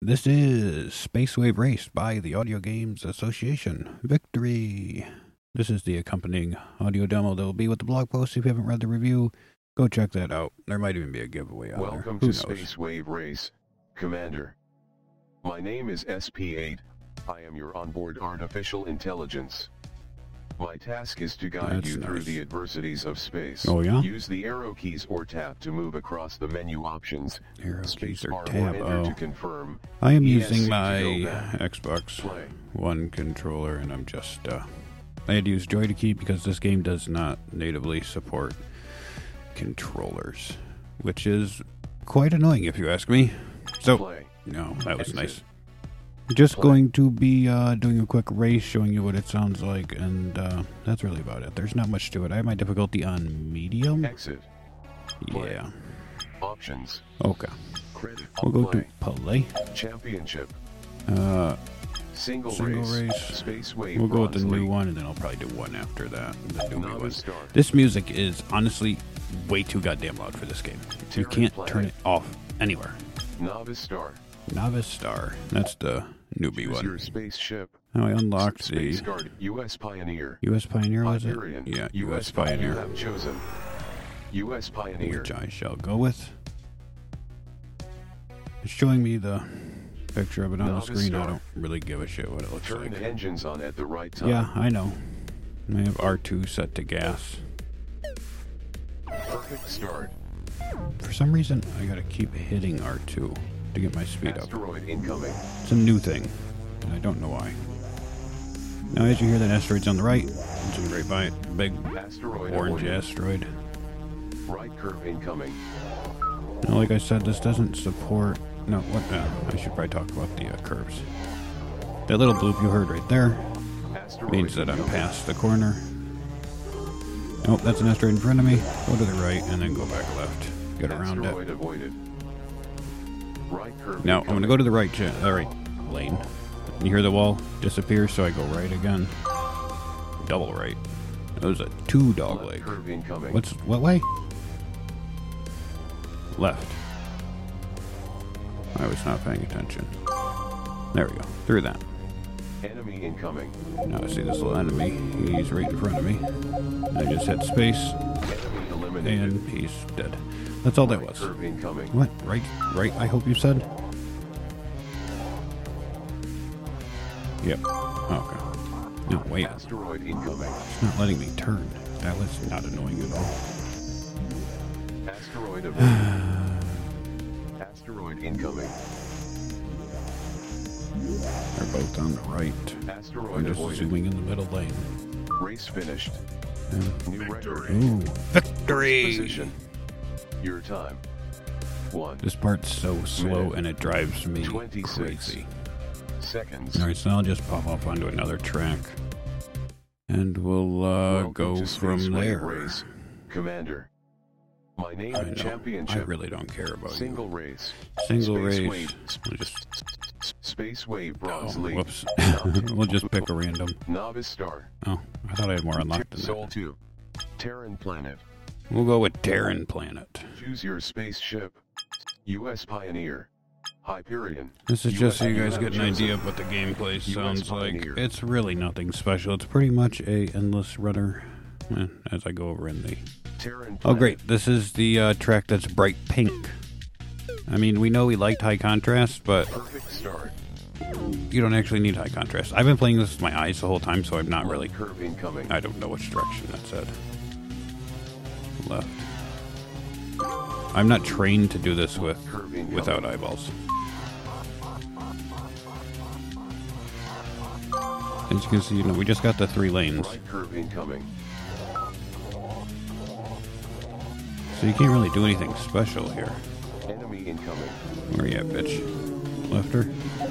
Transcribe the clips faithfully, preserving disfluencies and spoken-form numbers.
This is Space Wave Race by the Audio Games Association. Victory! This is the accompanying audio demo that will be with the blog post. If you haven't read the review, go check that out. There might even be a giveaway out there. Welcome to Space Wave Race, Commander. My name is S P eight. I am your onboard artificial intelligence. My task is to guide That's you nice. through the adversities of space. Oh, yeah? Use the arrow keys or tab to move across the menu options. Arrow keys or Spacebar tab, or enter oh. to confirm. I am E S C using to my go back. Xbox Play. One controller, and I'm just, uh, I had to use Joy to Key because this game does not natively support controllers, which is quite annoying if you ask me. So, Play. no, that was Exit. nice. Just Play. going to be uh, doing a quick race, showing you what it sounds like, and uh, that's really about it. There's not much to it. I have my difficulty on medium. Exit. Play. Yeah. Options. Okay. Credit. We'll go Play. to play. Championship. Uh, Single, Single race. race. Space Wave we'll go with the Bronze new League. one, and then I'll probably do one after that. The newbie one. Novice start. This music is honestly way too goddamn loud for this game. You Terran can't Planet. turn it off anywhere. Novice star. Novice Star. That's the newbie Choose one. your spaceship. Now I unlocked the Space Guard. U S Pioneer. U S Pioneer, was it? Hyperion. Yeah, U U S S Pioneer. You Pioneer. have chosen. U S Pioneer. Which I shall go with. It's showing me the picture of it on the Novice screen. I Star. don't really give a shit what it looks Turn like. the engines on at the right time. Yeah, I know. I have R two set to gas. Perfect start. For some reason, I gotta keep hitting R two to get my speed up. Asteroid incoming. It's a new thing, and I don't know why. Now, as you hear, that asteroid's on the right. I'm zooming right by it. Big Asteroid orange avoided. asteroid. Right curve incoming. Now, like I said, this doesn't support... No, what? Uh, I should probably talk about the uh, curves. That little bloop you heard right there Asteroid means that I'm incoming. past the corner. Nope, that's an asteroid in front of me. Go to the right and then go back left. Get around Asteroid it. avoided. Right curve Now, I'm going to go to the right, cha- uh, right lane. You hear the wall disappear, so I go right again. Double right. That was a two dog Left leg. curve incoming. What's what way? Left. I was not paying attention. There we go. Through that. Enemy incoming. Now I see this little enemy. He's right in front of me. I just hit space, Enemy eliminated. and he's dead. That's all that Right was. curve incoming. What? Right? Right, I hope you said? Yep. Okay. No, wait. Asteroid incoming. It's not letting me turn. That was not annoying at all. Asteroid avoided. Asteroid incoming. They're both on the right. I'm Asteroid just avoided. zooming in the middle lane. Race finished. And New record. ooh, victory! Position. Your time. One. This part's so slow Minute. and it drives me twenty-six. crazy. Seconds. Alright, so I'll just pop off onto another track. And we'll uh, Welcome go to from Space Wave there. Race. Commander. My name I is know. I Championship. really don't care about Single race. you. Single Space race. Wave. We'll just, Space Wave oh, Bronze League. whoops. We'll just pick a random. Novice Star. Oh, I thought I had more unlocked than Soul that. two. Terran Planet. We'll go with Terran Planet. Choose your spaceship. U S Pioneer. Hyperion. This is U just S so you guys have get an chosen. idea of what the gameplay U S sounds like. Pioneer. It's really nothing special. It's pretty much a endless runner. eh, As I go over in the... Terran Planet. Oh, great. This is the uh, track that's bright pink. I mean, we know we liked high contrast, but Perfect start. you don't actually need high contrast. I've been playing this with my eyes the whole time, so I'm not Left really... curve incoming. I don't know which direction that said. Left. I'm not trained to do this with Curve incoming. without eyeballs. As you can see, you know, we just got the three lanes, Right curve incoming. so you can't really do anything special here. Enemy incoming. Where you at, bitch? Lefter.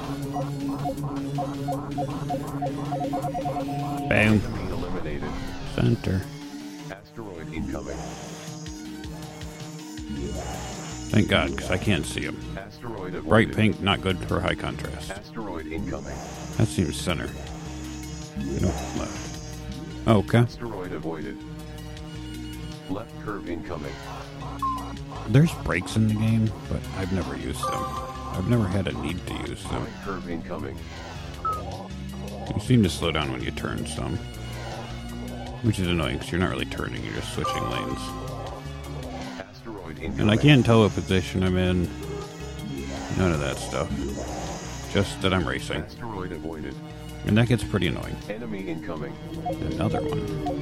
Bam. Enemy eliminated. Center. Asteroid incoming. Thank God, because I can't see him. Asteroid avoided. Bright pink, not good for high contrast. Asteroid incoming. That seems center. No, left. Okay. Asteroid avoided. Left curve incoming. There's brakes in the game, but I've never used them. I've never had a need to use them. Right curve incoming. You seem to slow down when you turn some, which is annoying because you're not really turning, you're just switching lanes. Asteroid incoming. And I can't tell what position I'm in. None of that stuff. Just that I'm racing. Asteroid avoided. And that gets pretty annoying. Enemy incoming. Another one.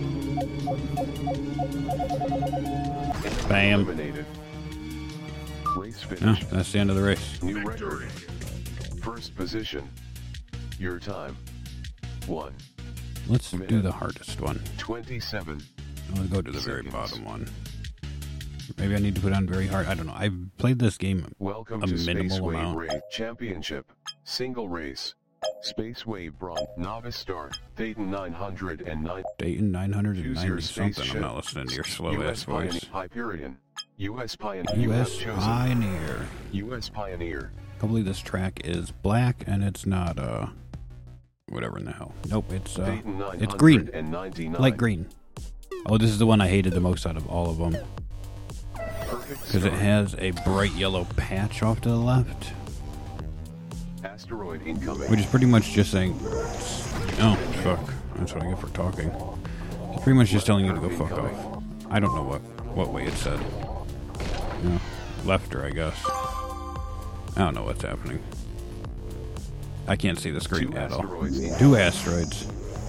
Enemy Bam. eliminated. Race Oh, finished. that's the end of the race. New record. First position. Your time. One. Let's do Minute. the hardest one. Twenty-seven. I'm gonna go to the very Seconds. bottom one. Maybe I need to put on very hard. I don't know. I've played this game Welcome a to minimal Space Wave amount. Race Championship. Single race. Space Wave Bronze. Novice Star. Dayton nine hundred nine. Dayton nine hundred Choose ninety your something. spaceship. I'm not listening to your slow U ass S Pioneer. voice. Hyperion. U S Pioneer. You U S have chosen. Pioneer. U S Pioneer. Hopefully this track is black and it's not uh whatever in the hell. Nope, it's uh Dayton it's green. nine ninety-nine. Light green. Oh, this is the one I hated the most out of all of them Perfect because it start. has a bright yellow patch off to the left, Asteroid incoming. which is pretty much just saying, oh fuck, that's what I get for talking. It's pretty much just telling you to go fuck off. I don't know what what way it said. You know, lefter, I guess. I don't know what's happening. I can't see the screen Two at all. asteroids incoming. Two asteroids.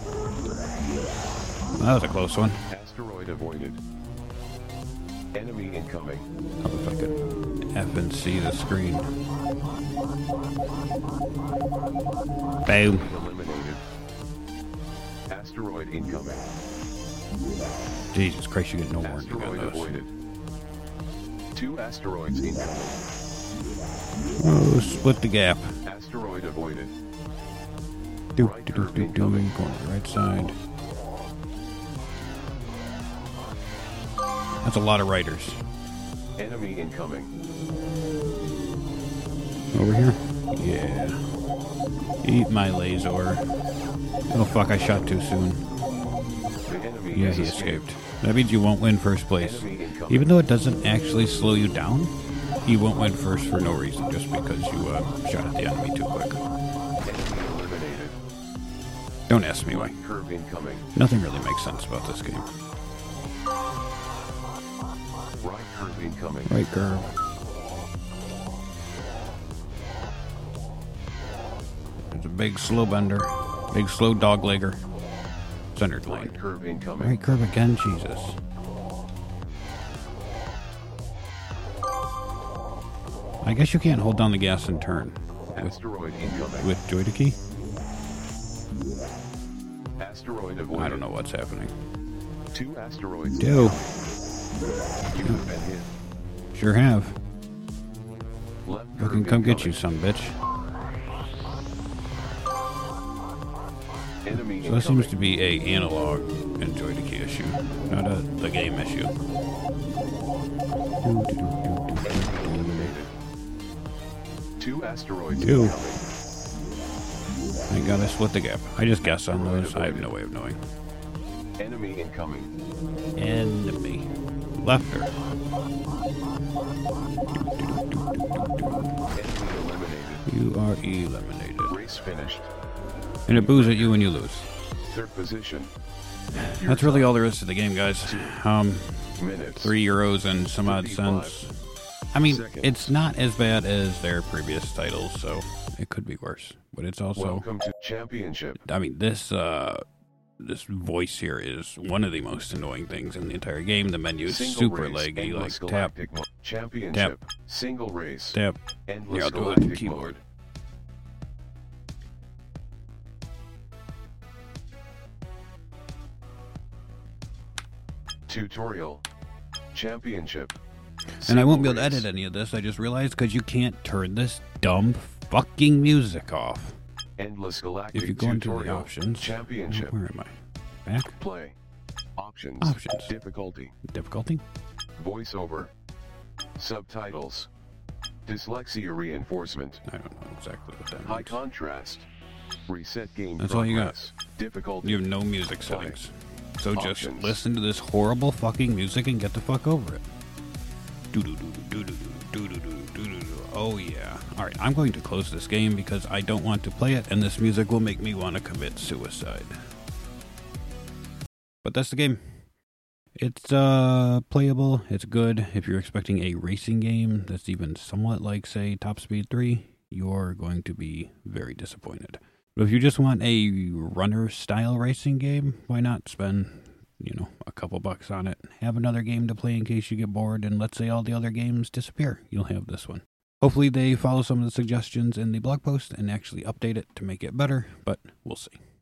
That was a close one. Asteroid avoided. Enemy incoming. How if I could F and see the screen. Boom. Eliminated. Asteroid incoming. Jesus Christ, you get no warning Asteroid on those. avoided. Two asteroids incoming. Oh, split the gap. Asteroid avoided. Do, Right do, do, curve do, do, incoming. going to the right side. That's a lot of riders. Enemy incoming. Over here? Yeah. Eat my laser. Oh fuck, I shot too soon. The enemy Yeah, has he escaped. escaped. That means you won't win first place. Enemy incoming. Even though it doesn't actually slow you down, you won't win first for no reason, just because you uh, shot at the enemy too quick. Enemy eliminated. Don't ask me why. Right curve incoming. Nothing really makes sense about this game. Right curve incoming. Right curve. There's a big slow bender. Big slow dog legger. Centered lane. Right curve incoming. Right curve again, Jesus. I guess you can't hold down the gas and turn with, Asteroid incoming. with joy to key. Asteroid avoided. I don't know what's happening. Two asteroids. Do. You have been hit. Sure have. Left I curve can come get you, incoming. son bitch. Enemy So this seems incoming. to be a analog and joy to key issue, not a the game issue. Eliminated. Two asteroids Two. incoming. I gotta split the gap. I just guess on those. I have no way of knowing. Enemy incoming. Enemy. Lefter. Enemy eliminated. You are eliminated. Race finished. And it boos at you when you lose. Third position. That's really all there is to the game, guys. Um, Minutes. three euros and some odd fifty-five cents. I mean, seconds. it's not as bad as their previous titles, so it could be worse. But it's also, Welcome to championship. I mean, this uh, this voice here is one of the most annoying things in the entire game. The menu is Single super race, leggy, like endless tap, galactic mode. Championship. Single race. tap. Endless Yeah, I'll do it with galactic the keyboard. mode. Tutorial. Championship. And I won't be able Single to race. edit any of this. I just realized because you can't turn this dumb fucking music off. Endless galactic If you go into the tutorial. options, Championship. where am I? Back? Play. Options. Options. Difficulty. Difficulty? Voiceover. Subtitles. Dyslexia reinforcement. I don't know exactly what that High means. contrast. Reset game That's all you got. progress. Difficulty. You have no music Play. settings. So just Options. listen to this horrible fucking music and get the fuck over it. Oh yeah. Alright, I'm going to close this game because I don't want to play it, and this music will make me want to commit suicide. But that's the game. It's uh playable, it's good. If you're expecting a racing game that's even somewhat like, say, Top Speed three, you're going to be very disappointed. But if you just want a runner-style racing game, why not spend, you know, a couple bucks on it? Have another game to play in case you get bored, and let's say all the other games disappear. You'll have this one. Hopefully they follow some of the suggestions in the blog post and actually update it to make it better, but we'll see.